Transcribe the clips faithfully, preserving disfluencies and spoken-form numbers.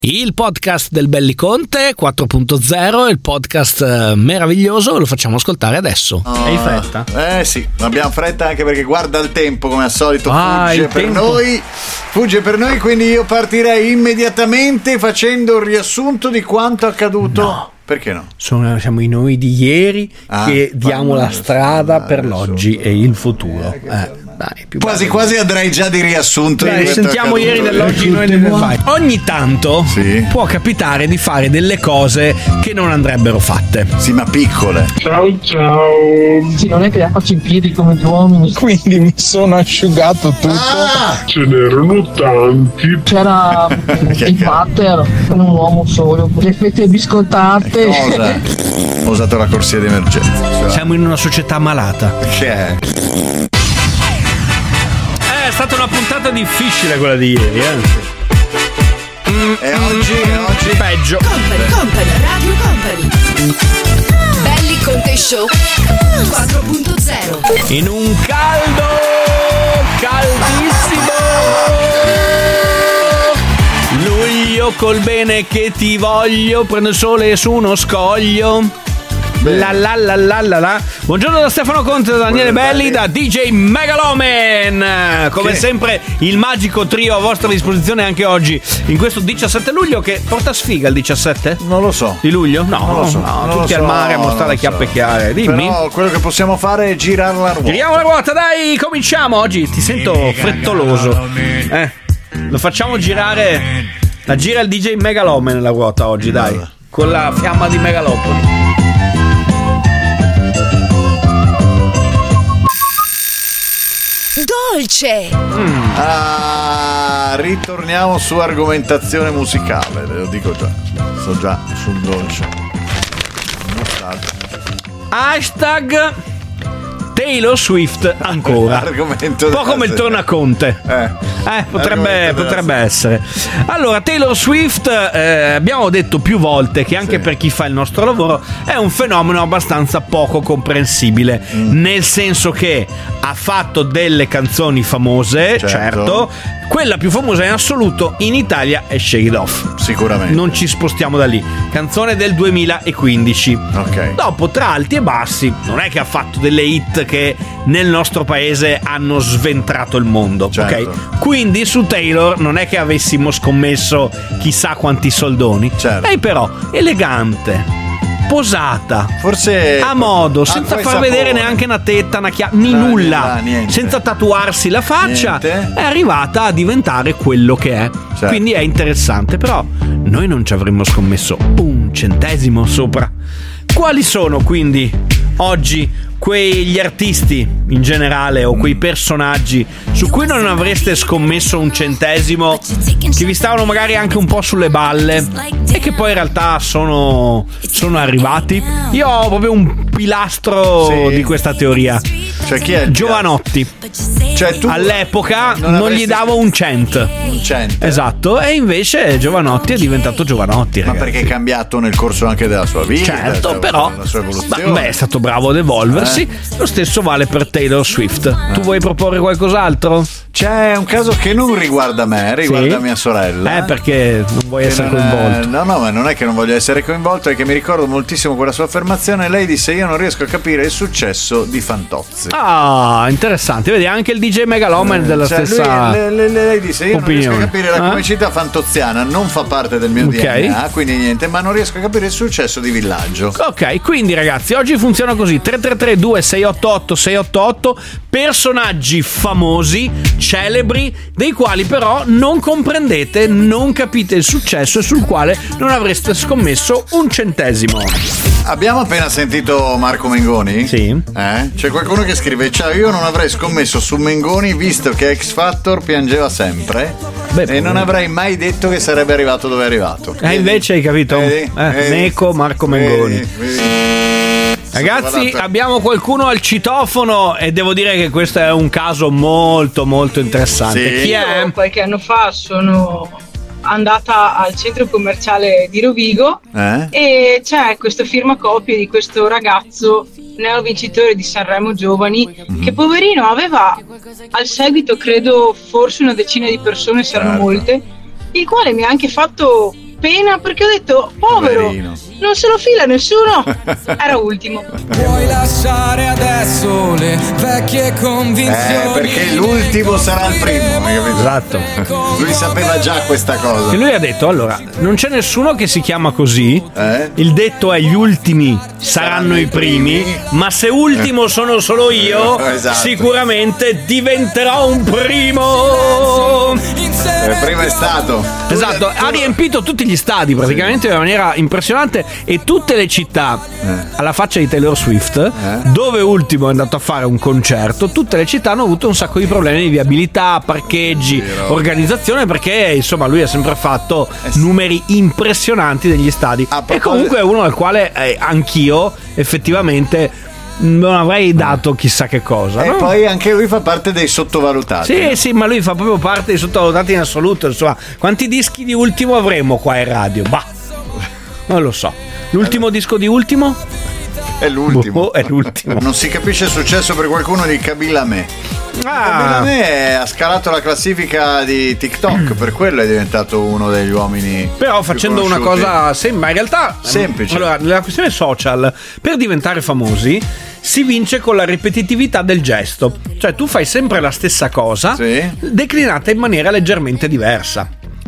Il podcast del Belliconte quattro punto zero, il podcast meraviglioso, lo facciamo ascoltare adesso. Oh, Hai fretta? Eh sì, abbiamo fretta anche perché guarda il tempo, come al solito ah, fugge per tempo. noi, fugge per noi, quindi io partirei immediatamente facendo un riassunto di quanto accaduto. No. Perché no? Sono, siamo i noi di ieri ah, che diamo la strada male, per l'oggi sotto. e il futuro. Eh. Dai, più quasi bello. quasi andrei già di riassunto. Dai, di sentiamo accaduto. ieri nell'oggi noi nel vai. Ogni tanto sì. può capitare di fare delle cose che non andrebbero fatte. Sì, ma piccole. Ciao ciao. Sì, non è che la faccio in piedi come gli uomini. Quindi mi sono asciugato tutto. Ah! Ce n'erano tanti. C'era il pater con un uomo solo, le fette biscottate. Cosa? Ho usato la corsia di emergenza. Cioè. Siamo in una società malata. Che è? È stata una puntata difficile quella di ieri, eh. Mm, E oggi, e oggi peggio. Company, Company, Radio Company. Belliconte Show quattro punto zero. In un caldo caldissimo luglio col bene che ti voglio, prendo il sole su uno scoglio. La la la la la la. Buongiorno da Stefano Conte, da Daniele Belli, da D J Megaloman. Come che? sempre il magico trio a vostra disposizione anche oggi in questo diciassette luglio, che porta sfiga il diciassette? Non lo so. Di luglio? No, Non lo so, no, non tutti lo al so, mare a mostrare non le lo chiappe so. chiare. Dimmi. Però quello che possiamo fare è girare la ruota. Giriamo la ruota, dai, cominciamo. Oggi ti sento frettoloso. Eh, lo facciamo girare. La gira il D J Megaloman nella ruota oggi, dai. Con la fiamma di Megalopoli. Dolce. Mm. Ah, ritorniamo su argomentazione musicale, ve lo dico già. So già sul dolce. Hashtag Taylor Swift ancora. Argomento un po' come il tornaconte. Eh, eh potrebbe, potrebbe essere. Allora, Taylor Swift, eh, abbiamo detto più volte che anche sì. per chi fa il nostro lavoro è un fenomeno abbastanza poco comprensibile, mm. nel senso che ha fatto delle canzoni famose, certo. certo. Quella più famosa in assoluto in Italia è Shake It Off. Sicuramente. Non ci spostiamo da lì. Canzone del duemilaquindici. Ok. Dopo, tra alti e bassi, non è che ha fatto delle hit che nel nostro paese hanno sventrato il mondo. Certo. Ok? Quindi su Taylor non è che avessimo scommesso chissà quanti soldoni. Certo. Lei però, elegante, posata, forse a modo, senza far sapore. vedere neanche una tetta, una chiave, ni no, nulla, no, niente. senza tatuarsi la faccia, niente. è arrivata a diventare quello che è. Certo. Quindi è interessante, però noi non ci avremmo scommesso un centesimo sopra. Quali sono quindi oggi quegli artisti in generale o quei personaggi su cui non avreste scommesso un centesimo, che vi stavano magari anche un po' sulle balle e che poi in realtà sono, sono arrivati? Io ho proprio un pilastro sì. di questa teoria. Cioè chi è? Giovanotti. Cioè tu all'epoca non, non gli davo un cent. Un cent. Esatto. E invece Giovanotti è diventato Giovanotti, ma ragazzi. perché è cambiato nel corso anche della sua vita, certo, cioè, però la sua evoluzione. beh, è stato bravo ad evolversi. eh? Lo stesso vale per Taylor Swift. eh. Tu vuoi proporre qualcos'altro? C'è un caso che non riguarda me, riguarda sì? mia sorella. Eh, perché non vuoi che essere non coinvolto. È, no, no, ma non è che non voglio essere coinvolto, è che mi ricordo moltissimo quella sua affermazione. Lei disse: io non riesco a capire il successo di Fantozzi. Ah, interessante. Vedi, anche il D J Megaloman della cioè, stessa lui, le, le, lei disse: io opinione. non riesco a capire la eh? comicità fantoziana, non fa parte del mio okay. D N A, quindi niente, ma non riesco a capire il successo di Villaggio. Ok, quindi ragazzi, oggi funziona così: tre tre tre due sei otto otto sei otto otto, personaggi famosi, celebri, dei quali però non comprendete, non capite il successo e sul quale non avreste scommesso un centesimo. Abbiamo appena sentito Marco Mengoni? Sì. Eh? C'è qualcuno che scrive: ciao, io non avrei scommesso su Mengoni visto che X Factor piangeva sempre. Beh, e non avrei mai detto che sarebbe arrivato dove è arrivato. E eh, invece hai capito? Vedi? Eh, Vedi? Neco Marco Mengoni. Vedi? Vedi? Ragazzi, abbiamo qualcuno al citofono e devo dire che questo è un caso molto molto interessante. Sì. Chi è? Io qualche anno fa sono andata al centro commerciale di Rovigo eh? e c'è questo firmacopie di questo ragazzo neo vincitore di Sanremo Giovani, mm-hmm. che poverino aveva al seguito credo forse una decina di persone, saranno certo. molte, il quale mi ha anche fatto pena perché ho detto povero, Poverino. non se lo fila nessuno. Era ultimo. Puoi lasciare adesso le vecchie convinzioni. Eh, perché l'ultimo sarà il primo, hai capito? Esatto. Lui sapeva già questa cosa. E lui ha detto: allora, non c'è nessuno che si chiama così. Eh? Il detto è: gli ultimi saranno i primi. Ma se ultimo sono solo io, Esatto. sicuramente diventerò un primo. Eh, prima è stato. Esatto, ha riempito tutti gli stadi praticamente in maniera impressionante, e tutte le città, alla faccia di Taylor Swift, dove ultimo è andato a fare un concerto, tutte le città hanno avuto un sacco di problemi di viabilità, parcheggi, organizzazione, perché insomma lui ha sempre fatto numeri impressionanti degli stadi, e comunque è uno al quale eh, anch'io effettivamente non avrei dato chissà che cosa, E no? poi anche lui fa parte dei sottovalutati. Sì, sì, ma lui fa proprio parte dei sottovalutati in assoluto. Insomma, quanti dischi di ultimo avremo qua in radio? Bah, non lo so. L'ultimo disco di ultimo? È l'ultimo. Boh, è l'ultimo. Non si capisce il successo per qualcuno di Kabila Me. Kabila Ah, Me ha scalato la classifica di TikTok, per quello è diventato uno degli uomini. però più facendo una conosciuti. cosa sem- ma in realtà Semplice. Allora, nella questione social, per diventare famosi si vince con la ripetitività del gesto. Cioè tu fai sempre la stessa cosa, Sì. declinata in maniera leggermente diversa.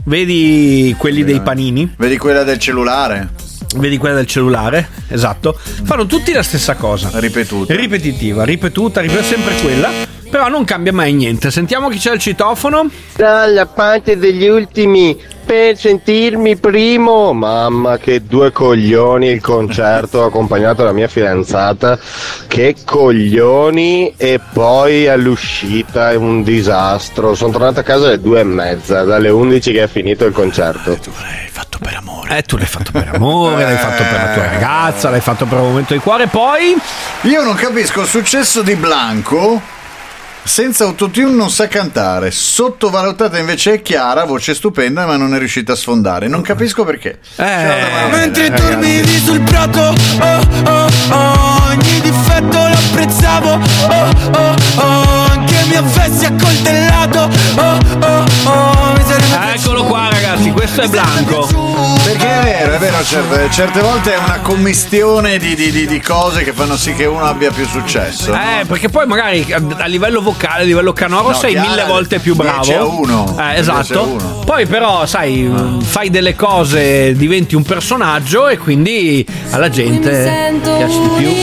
Vedi quelli dei panini, Vedi quella del cellulare? vedi quella del cellulare, esatto. Fanno tutti la stessa cosa. Ripetuta. Ripetitiva, ripetuta, ripetuta, sempre quella. Però non cambia mai niente. Sentiamo chi c'è al citofono. Dalla parte degli ultimi per sentirmi primo. Mamma, che due coglioni il concerto accompagnato dalla mia fidanzata. Che coglioni. E poi all'uscita è un disastro. Sono tornato a casa alle due e mezza, dalle undici che è finito il concerto. Tu l'hai fatto per amore. Eh, tu l'hai fatto per amore, l'hai fatto per la tua ragazza, l'hai fatto per un momento di cuore. Poi Io non capisco il successo di Blanco. Senza autotune non sa cantare. Sottovalutata invece è Chiara, voce stupenda, ma non è riuscita a sfondare. Non capisco perché. eh, Mentre dormivi sul prato, oh oh oh, ogni difetto lo apprezzavo, oh oh oh, anche mi avessi accoltellato, oh oh oh, mi sarebbe eccolo qua ragazzi, questo è Blanco. Perché è vero, è vero, certe, certe volte è una commistione di, di, di, di cose che fanno sì che uno abbia più successo. Eh, perché poi magari a, a livello vocale, a livello canoro No, sei Chiara, mille volte più bravo. dieci a uno. Eh, dieci a esatto. uno. Poi però, sai, fai delle cose, diventi un personaggio e quindi alla gente piace di più.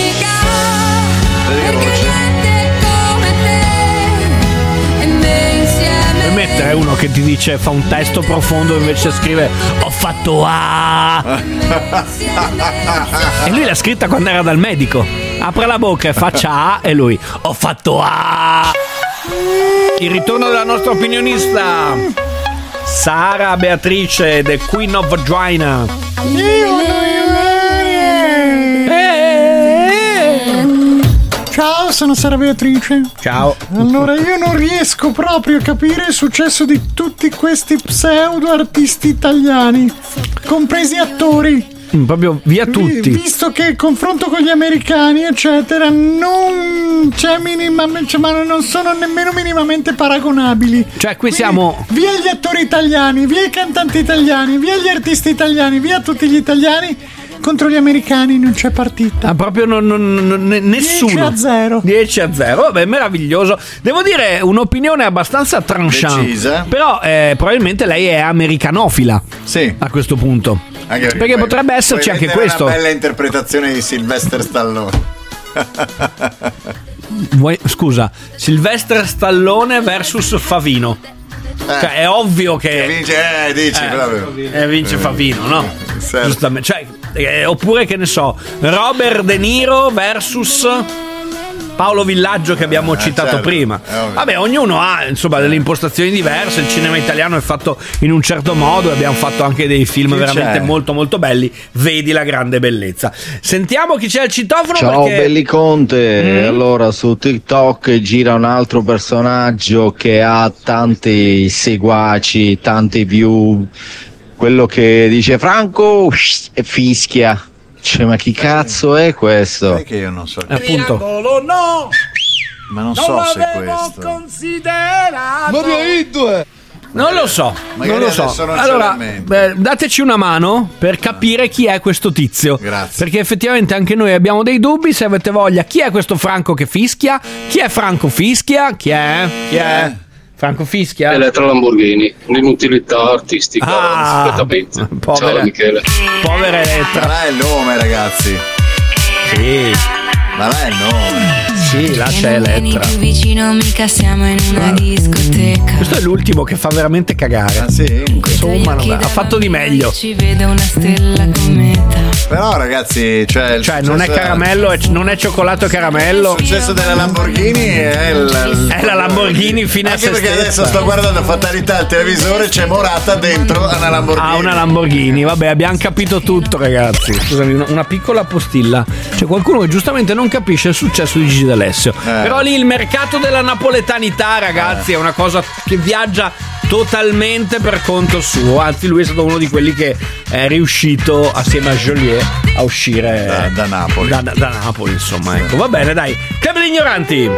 Vedi che voce? E mettere uno che ti dice, fa un testo profondo, invece scrive ho fatto A. E lui l'ha scritta quando era dal medico. Apre la bocca e faccia A, e lui ho fatto A. Il ritorno della nostra opinionista Sara Beatrice, The Queen of Vagina. Ciao, sono Sara Beatrice. Ciao. Allora, io non riesco proprio a capire il successo di tutti questi pseudo artisti italiani, compresi attori. Mm, proprio via tutti. Visto che il confronto con gli americani, eccetera, non c'è minimamente, cioè, ma non sono nemmeno minimamente paragonabili. Cioè, qui Quindi, siamo. via gli attori italiani, via i cantanti italiani, via gli artisti italiani, via tutti gli italiani. Contro gli americani non c'è partita. Ah, proprio non, non- non- nessuno. dieci a zero. dieci a zero, vabbè, meraviglioso. Devo dire un'opinione abbastanza tranchant. Decisa. Però eh, probabilmente lei è americanofila. Sì. A questo punto. Anche perché poi- potrebbe esserci puoi anche mettere questo. Una bella interpretazione di Sylvester Stallone. Vuoi- scusa, Sylvester Stallone versus Favino. Cioè, è ovvio che. Che vince, eh, dici, Eh, proprio. eh, vince Favino, no? Certo. Giustamente. Cioè, eh, oppure che ne so, Robert De Niro versus Paolo Villaggio, che abbiamo citato certo, prima. è ovvio. Vabbè, ognuno ha insomma delle impostazioni diverse. Il cinema italiano è fatto in un certo modo e abbiamo fatto anche dei film Chi veramente c'è? molto molto belli. Vedi la grande bellezza. Sentiamo chi c'è al citofono. Ciao perché... belli Conte, Mm. allora su TikTok gira un altro personaggio che ha tanti seguaci, tanti view, quello che dice Franco e fischia, cioè ma chi cazzo è questo? Sai che io non so. Eh, appunto. Ma non so se è questo. Non lo so, magari non lo so. adesso non ce Allora, l'ha in beh, dateci una mano per capire chi è questo tizio. Grazie. Perché effettivamente anche noi abbiamo dei dubbi. Se avete voglia, chi è questo Franco che fischia? Chi è Franco Fischia? Chi è? Chi è? Franco Fischia? Elettra Lamborghini, l'inutilità artistica Ah, completamente. povera. Ciao Michele. Povera Elettra. Ma là è il nome, ragazzi. Sì. Ma là è il nome. Sì, là c'è Elettra. Più vicino, mica siamo in una discoteca. Questo è l'ultimo che fa veramente cagare. Ah, sì? Insomma, non- ha fatto di meglio. Ci vede una stella cometa. Però, ragazzi, cioè, il Cioè, non è successo- caramello, è- non è cioccolato e caramello. Il successo della Lamborghini è il, È la Lamborghini fine a anche se perché stessa. adesso sto guardando Fatalità al televisore, c'è Morata dentro a una Lamborghini. Ah, una Lamborghini, vabbè, abbiamo capito tutto, ragazzi. Scusami, una, una piccola postilla. C'è qualcuno che giustamente non capisce il successo di Gigi D'Alessio. Eh. Però lì il mercato della napoletanità, ragazzi, è una cosa che viaggia totalmente per conto suo. Anzi, lui è stato uno di quelli che è riuscito assieme a Joliet a uscire Da- da Napoli. Da, da Napoli, insomma, ecco. Va bene, dai. Club degli ignoranti.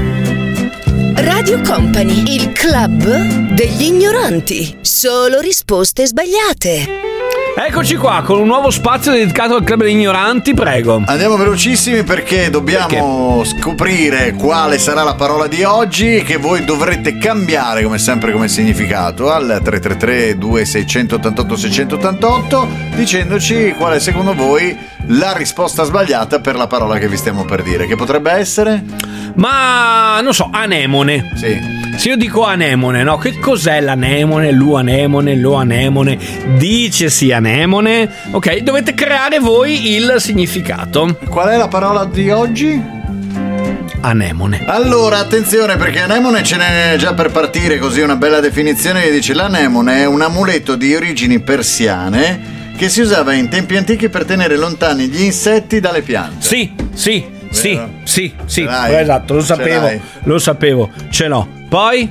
Radio Company, il club degli ignoranti. Solo risposte sbagliate. Eccoci qua con un nuovo spazio dedicato al club degli ignoranti, prego. Andiamo velocissimi perché dobbiamo scoprire quale sarà la parola di oggi che voi dovrete cambiare come sempre come significato al tre tre tre due sei otto otto sei otto otto dicendoci qual è secondo voi la risposta sbagliata per la parola che vi stiamo per dire, che potrebbe essere? Ma non so, anemone. Sì. Se io dico anemone, no? Che cos'è l'anemone? L'uanemone, lo anemone, dicesi anemone. Ok, dovete creare voi il significato. Qual è la parola di oggi? Anemone. Allora, attenzione perché anemone ce n'è già per partire, così una bella definizione che dice: l'anemone è un amuleto di origini persiane che si usava in tempi antichi per tenere lontani gli insetti dalle piante. Sì, sì, sì, Vero? sì, sì. Ce l'hai? Esatto, lo Ce sapevo. l'hai? Lo sapevo. Ce l'ho. Poi?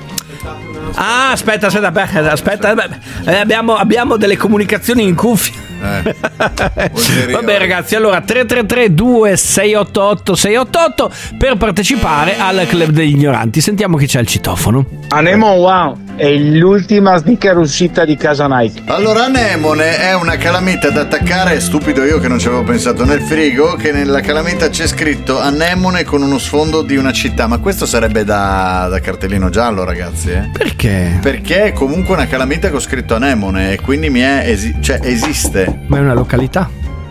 Ah, aspetta, aspetta, aspetta, aspetta. Eh, abbiamo, abbiamo delle comunicazioni in cuffia. Eh, Vabbè ragazzi, allora tre tre tre due sei otto otto sei otto otto per partecipare al club degli ignoranti. Sentiamo chi c'è al citofono. Anemo Wow è l'ultima sneaker uscita di casa Nike. Allora, anemone è una calamita da attaccare, stupido io che non ci avevo pensato, nel frigo, che nella calamita c'è scritto anemone con uno sfondo di una città, ma questo sarebbe da, da cartellino giallo, ragazzi, eh? Perché? Perché è comunque una calamita con scritto anemone e quindi mi è esi- cioè esiste. Ma è una località.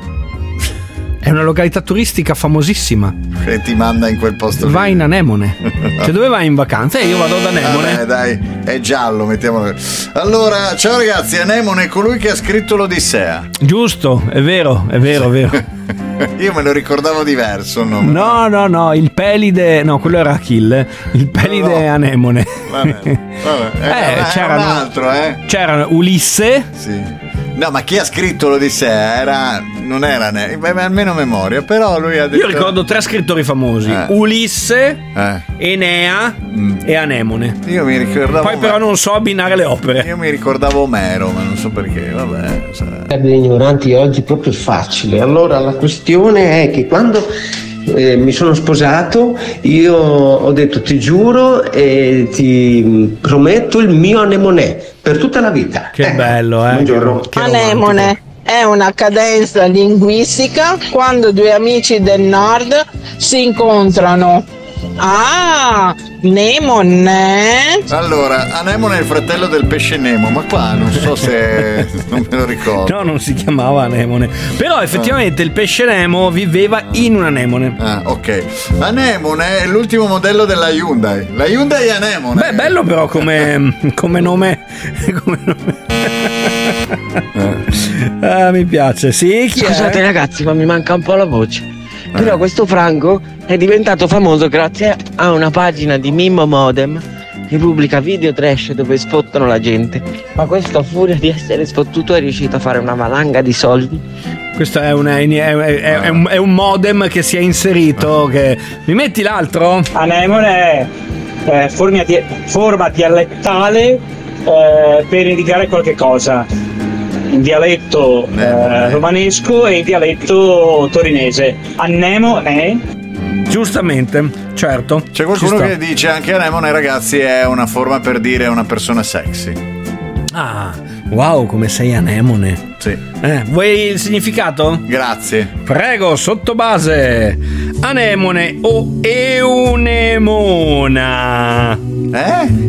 È una località turistica famosissima. Che ti manda in quel posto lì. Vai in Anemone. Cioè, dove vai in vacanza? Eh, io vado ad Anemone. Vabbè, dai, è giallo, mettiamolo. Allora, ciao ragazzi, Anemone è colui che ha scritto l'Odissea. Giusto, è vero, è vero, è vero. Io me lo ricordavo diverso il nome. No, no, no, il Pelide. No, quello era Achille. Il Pelide No, no. è Anemone. Vabbè, vabbè. Eh, Eh, c'erano- un altro, eh. C'era Ulisse. Sì. No, ma chi ha scritto l'Odissea era non era ne- beh, almeno memoria, però lui ha detto. Io ricordo tre scrittori famosi: Eh. Ulisse, Eh. Enea e Anemone. Io mi ricordavo Poi però non so abbinare le opere. Io mi ricordavo Omero, ma non so perché, vabbè. sarà- Per gli ignoranti oggi è proprio facile. Allora la questione è che quando eh, mi sono sposato io ho detto ti giuro e ti prometto il mio anemonè per tutta la vita. Che bello, eh. Buongiorno. Che Anemone è una cadenza linguistica quando due amici del nord si incontrano. Ah, Nemone. Allora, Anemone è il fratello del pesce Nemo, ma qua non so se non me lo ricordo. No, non si chiamava Anemone. Però effettivamente il pesce Nemo viveva in un anemone. Ah, ok. Anemone è l'ultimo modello della Hyundai. La Hyundai è Anemone. Beh, bello però come, come nome. Come nome. Ah, mi piace. Sì, chi Scusate è? ragazzi, ma mi manca un po' la voce. Però questo Franco è diventato famoso grazie a una pagina di Mimmo Modem che pubblica video trash dove sfottano la gente. Ma questo, a furia di essere sfottuto, è riuscito a fare una valanga di soldi. Questo è un, è, è- è un, è un modem che si è inserito. Che... Mi metti l'altro? Anemone è eh, forma, di- forma dialettale eh, per indicare qualche cosa. In dialetto eh, romanesco e in dialetto torinese. Anemone Giustamente, certo. C'è qualcuno che dice anche anemone, ragazzi, è una forma per dire una persona sexy. Ah, wow, come sei anemone. Sì. Eh, vuoi il significato? Grazie. Prego, sottobase. Anemone o eunemona. Eh?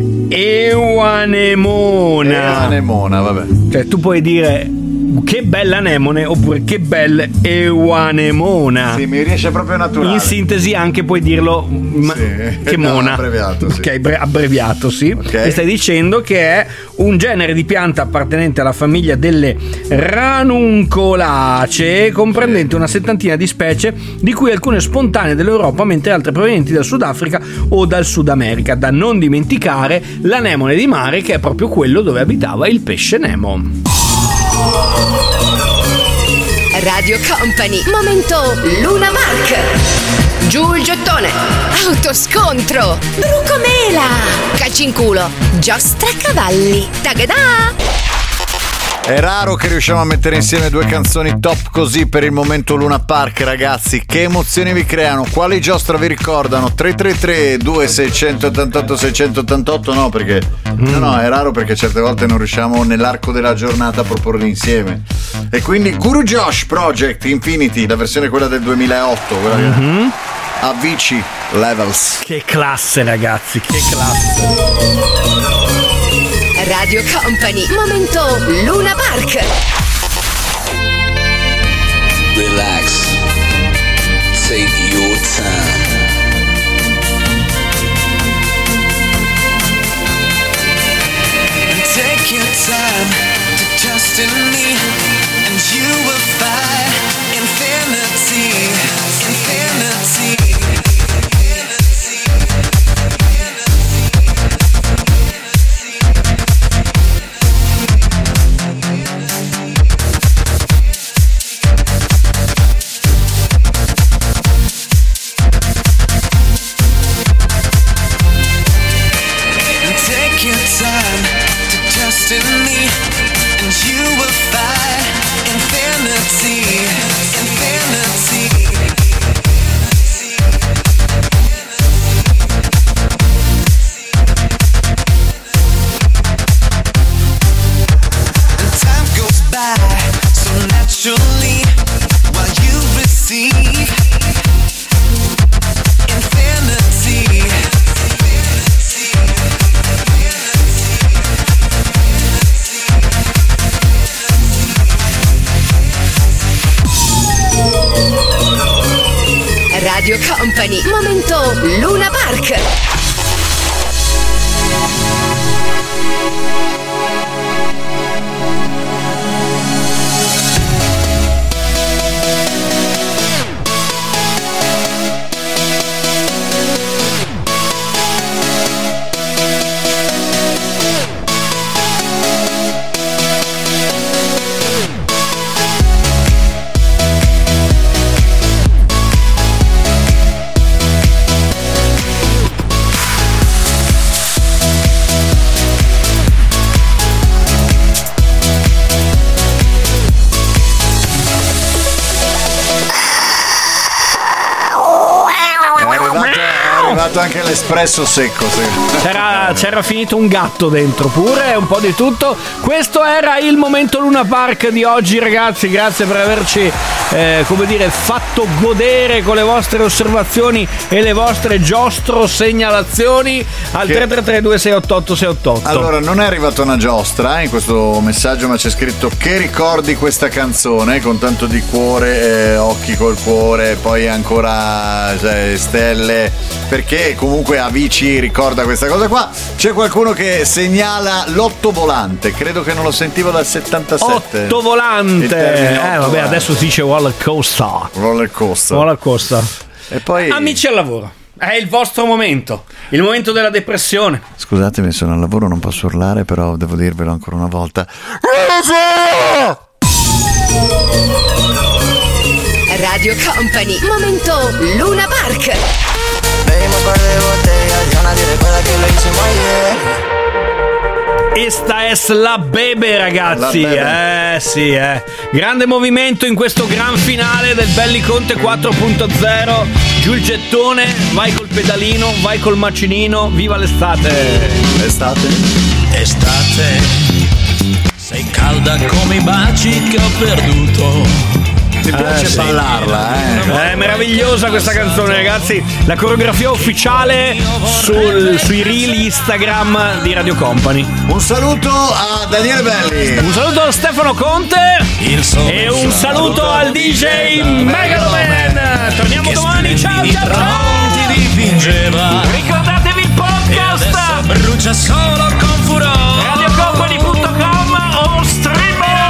Euanemona. Euanemona, vabbè. Cioè, tu puoi dire che bella anemone oppure che bella euanemona. Sì, mi riesce proprio naturale. In sintesi anche puoi dirlo ma, sì. che no, mona. Abbreviato, sì. Ok, bre- abbreviato, sì. Okay. E stai dicendo che è un genere di pianta appartenente alla famiglia delle ranuncolacee, comprendente sì. una settantina di specie, di cui alcune spontanee dell'Europa, mentre altre provenienti dal Sudafrica o dal Sud America. Da non dimenticare l'anemone di mare, che è proprio quello dove abitava il pesce Nemo. Radio Company, momento Luna Park. Giù il gettone, autoscontro, brucomela, calci in culo, giostra cavalli, tagadà. È raro che riusciamo a mettere insieme due canzoni top così per il momento Luna Park, ragazzi. Che emozioni vi creano? Quali giostra vi ricordano? tre tre tre due sei otto otto sei otto otto. No, perché mm. no, no, è raro perché certe volte non riusciamo nell'arco della giornata a proporli insieme. E quindi Guru Josh Project Infinity, la versione quella del duemilaotto, quella mm-hmm. che... Avicii Levels. Che classe, ragazzi, che classe. Radio Company, momento Luna Park. Relax. Take your time. Take your time to trust in me, and you will find infinity, infinity. Radio Company, momento Luna Park. Anche l'espresso secco, sì. c'era, c'era finito un gatto dentro pure, un po' di tutto. Questo era il momento Luna Park di oggi, ragazzi. Grazie per averci eh, come dire fatto godere con le vostre osservazioni e le vostre giostro segnalazioni al che... tre tre tre due sei otto otto sei otto otto. Allora, non è arrivata una giostra in questo messaggio, ma c'è scritto che ricordi questa canzone con tanto di cuore, eh, occhi col cuore, poi ancora cioè, stelle, perché comunque Avicii ricorda questa cosa qua. C'è qualcuno che segnala l'otto volante, credo che non lo sentivo dal settantasette. Otto volante, eh vabbè, volante. Adesso si dice roller coaster. Roller coaster. Roller coaster. E poi amici al lavoro, è il vostro momento, il momento della depressione. Scusatemi, sono al lavoro, non posso urlare, però devo dirvelo ancora una volta. Radio Company, momento Luna Park. Bebimos par de botellas, ya nadie recuerda que lo hicimos ayer. Esta es la bebe, ragazzi. La bebe. Eh sì, eh. Grande movimento in questo gran finale del Belli Conte quattro punto zero. giù il gettone, vai col pedalino, vai col macinino, viva l'estate. L'estate? Estate, sei calda come i baci che ho perduto. Mi piace sì. ballarla, eh. È meravigliosa questa canzone, ragazzi. La coreografia ufficiale sul, sui reel Instagram di Radio Company. Un saluto a Daniele Belli. Un saluto a Stefano Conte. E un saluto al D J Megaloman. Torniamo domani. Ciao, ciao, ciao. Dipingeva. Ricordatevi il podcast. Brucia solo con furore. radiocompany punto com o stream.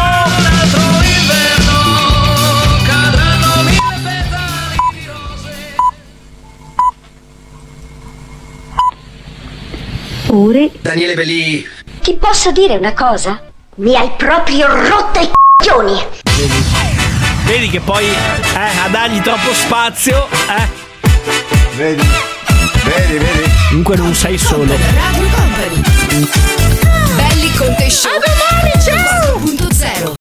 Pure Daniele Belli. ti posso dire una cosa? Mi hai proprio rotto i c***oni. Vedi, vedi che poi eh, a dargli troppo spazio, eh. Vedi, vedi, vedi. Comunque non sei solo. Radio Company. Belli Conte Show. A domani, ciao. punto zero.